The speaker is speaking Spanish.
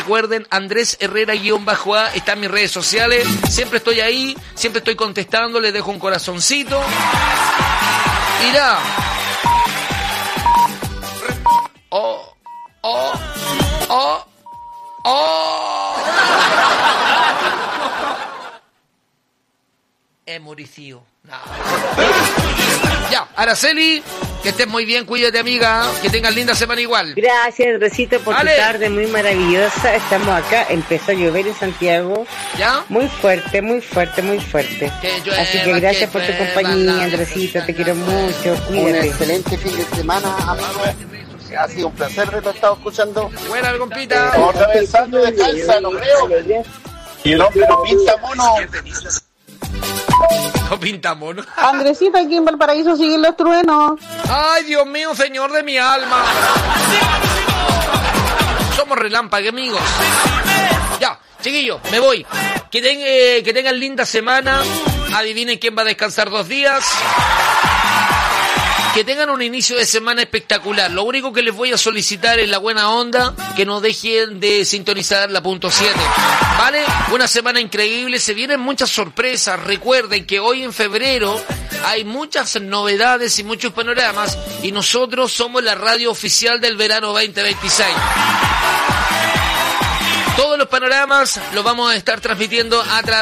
recuerden, Andrés Herrera_A, está en mis redes sociales. Siempre estoy ahí, siempre estoy contestando, les dejo un corazoncito. Y nada. Mauricio. No. Ya, Araceli, que estés muy bien, cuídate, amiga, que tengas linda semana igual. Gracias, Andresito, por tu tarde muy maravillosa. Estamos acá, empezó a llover en Santiago. ¿Ya? Muy fuerte, muy fuerte, muy fuerte. Así que gracias por tu compañía, Andresito, te quiero mucho, cuídate. Un excelente fin de semana, amigo. Ha sido un placer haberlo estado escuchando. Buena, compita. Otra vez Sandro de calza, no creo. Y el hombre no pinta mono. No pinta mono. Andresito, aquí en Valparaíso siguen los truenos. Ay, Dios mío, señor de mi alma. Somos relámpago, amigos. Ya, chiquillos, me voy. Que tengan linda semana. Adivinen quién va a descansar 2 días. Que tengan un inicio de semana espectacular. Lo único que les voy a solicitar es la buena onda, que no dejen de sintonizar la punto 7. ¿Vale? Una semana increíble, se vienen muchas sorpresas. Recuerden que hoy en febrero hay muchas novedades y muchos panoramas, y nosotros somos la radio oficial del verano 2026. Todos los panoramas los vamos a estar transmitiendo a través